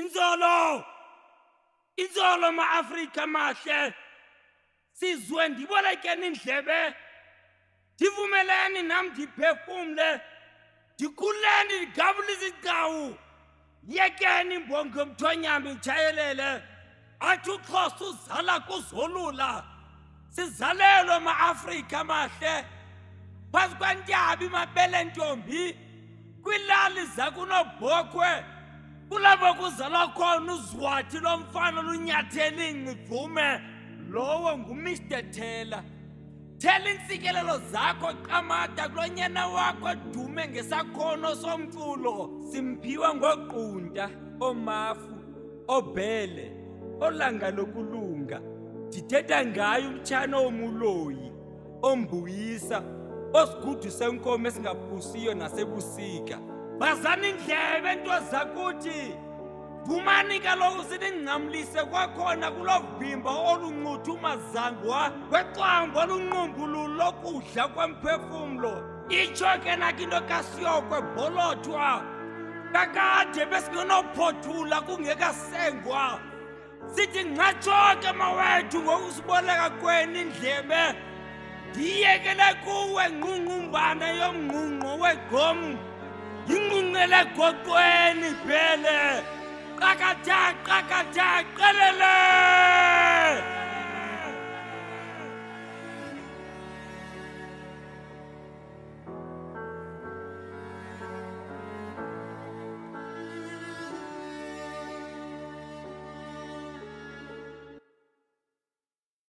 Inzolo ma-Afrika mahle sizwe ndibolekeni indlebe ndivumeleni nam ndiphefumle ndikhuleni ndigabulise icawu yekeni imbongo mthonyama itshayelele athi uXhosa uzala kuzolula sizalelwe ma-Afrika mahle phansi kwentyabi mabele ntombi kwilali zakunobhokhwe kulapho kuzalwa khona uzwathi lomfana lunyathela ingcivume lowo nguMr Thela. Thela intsikelelo zakho qamata kulonyana wakho dume ngesakhono somculo simphiwa ngoqunta omafu obhele olanga lokulunga ndithetha ngayo umtshana omuloyi ombuyisa osigudu senkomo esingaphusiyo nasebusika bazana indlebe into zakuthi vumani kaloku siningcamlise kwakhona kulovimba olunqutha umazangwa kwecango olunqumbululo lokudla kwemphefumlo itsho ke nakinto kasiyokwe bholothwa kakade besingenophothula kungekasengwa sithi ncatshoke mawethu ngokusiboleka kweni indlebe ndiyekele kuwe ngqungqumbana yomngqungqo wegomu yingqungqele goqweni phele qakatha qelele